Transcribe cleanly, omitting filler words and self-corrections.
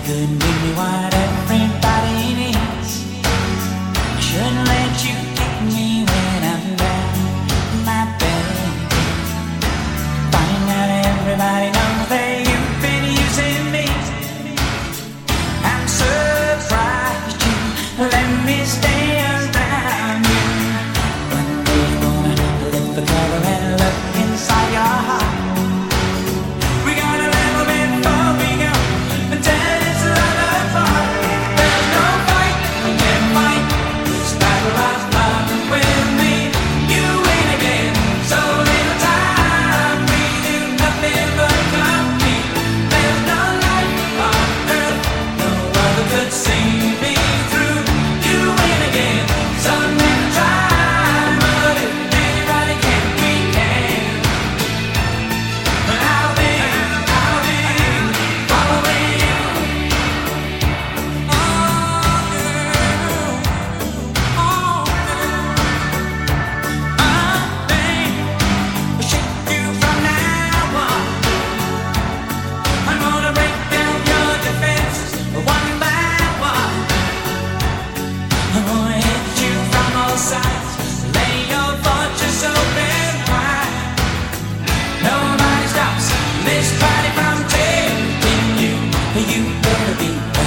could give me what everybody needs. I shouldn't let you kick me when I'm down, my baby. Find out everybody knows that you've been using me. I'm surprised you let me stay around you. One day you wanna lift the cover and look inside your heart. We got a little bit before we go, until it's love apart. There's no fight, I can't fight this battle of love with me. You win again, so little time. We do nothing but compete. There's no life on earth, no other could see me through. You win again, so little time. But if anybody can, we can. I'll be following you. I'll shake you from now on. I'm gonna break down your defenses one by one. I'm gonna hit you from all sides, lay your fortress open wide. Nobody stops this party from taking you. You better be